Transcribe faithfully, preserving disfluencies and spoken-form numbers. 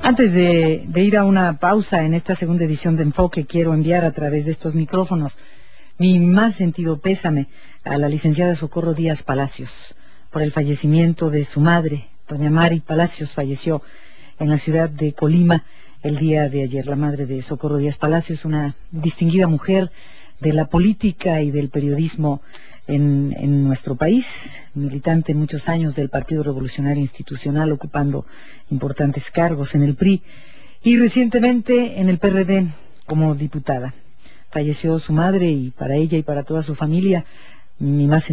Antes de, de ir a una pausa en esta segunda edición de Enfoque, quiero enviar a través de estos micrófonos mi más sentido pésame a la licenciada Socorro Díaz Palacios por el fallecimiento de su madre. Doña Mari Palacios falleció en la ciudad de Colima el día de ayer. La madre de Socorro Díaz Palacios, una distinguida mujer de la política y del periodismo en, en nuestro país, militante muchos años del Partido Revolucionario Institucional, ocupando importantes cargos en el P R I y recientemente en el P R D como diputada. Falleció su madre y para ella y para toda su familia mi más